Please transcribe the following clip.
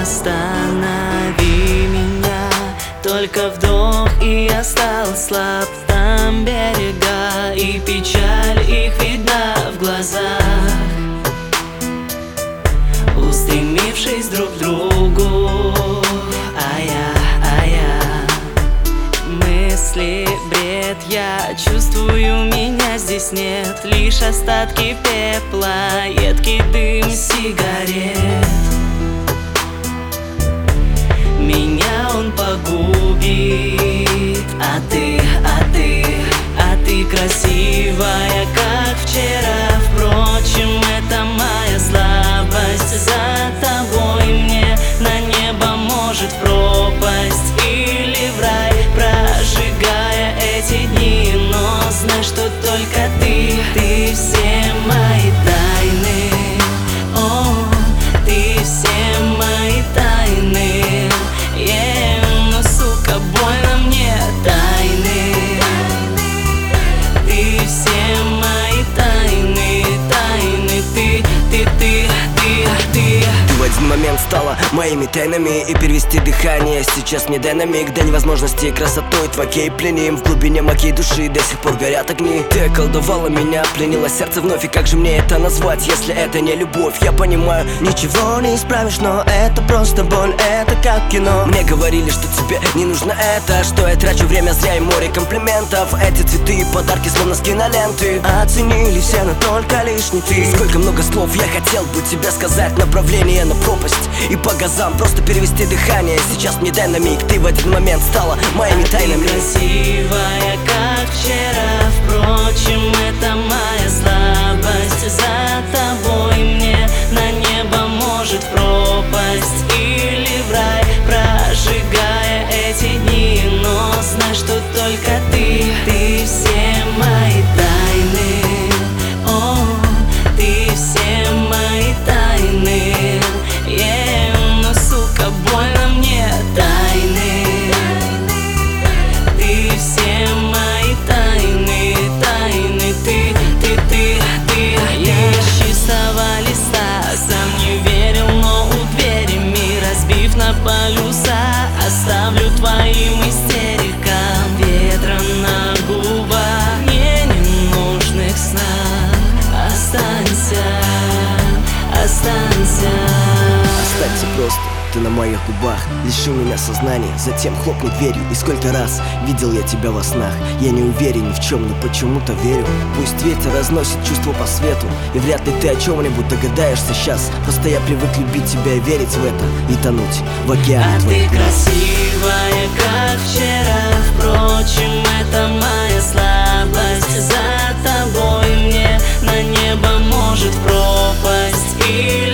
останови меня. Только вдох, и я стал слаб. Там берега, и печаль их видна в глазах, устремившись друг к другу. А я мысли, бред, я чувствую, меня здесь нет. Лишь остатки пепла, едкий дым сигарет. Меня он погубит, а ты красивая, как вчера. Впрочем, это моя слабость. За тобой мне на небо, может, в пропасть или в рай, прожигая эти дни. Но знай, что только ты все мои тайны. О, ты все мои тайны. Но, сука, больно мне тайны. Ты все мои тайны, тайны. Ты в один момент стала моими тайнами, и перевести дыхание сейчас мне дай на миг. Дай невозможности красотой твоей пленим. В глубине моей души до сих пор горят огни. Ты околдовала меня, пленила сердце вновь. И как же мне это назвать, если это не любовь? Я понимаю, ничего не исправишь, но это просто боль, это как кино. Мне говорили, что тебе не нужно это, что я трачу время зря и море комплиментов. Эти цветы и подарки словно с киноленты. Оценили все, но только лишь не ты. Сколько много слов я хотел бы тебе сказать, направление на пропасть и по газам, просто перевести дыхание. Сейчас мне дай на миг, ты в один момент стала моими тайнами. Ты красивая, как вчера. Впрочем, это моя слабость. За тобой мне на небо, может, в пропасть или в рай, прожигая эти дни. Но знай, что только ты все мои тайны. О, ты все мои тайны. Но, сука, больно мне тайны. Ты все мои тайны, тайны. Ты. Я с чистого листа сам не верил, но у двери мир разбив на полюса. Оставлю твоим истерикам ветра на губах, мне ненужных снах. Останься. Останься просто, ты на моих губах. Лиши меня сознания, затем хлопни дверью. И сколько раз видел я тебя во снах. Я не уверен ни в чем, но почему-то верю. Пусть ветер разносит чувства по свету, и вряд ли ты о чем-нибудь догадаешься сейчас. Просто я привык любить тебя и верить в это, и тонуть в океане твоих ты глаз. красивая, как вчера. Впрочем, это моя слабость. За тобой мне на небо, может, в пропасть.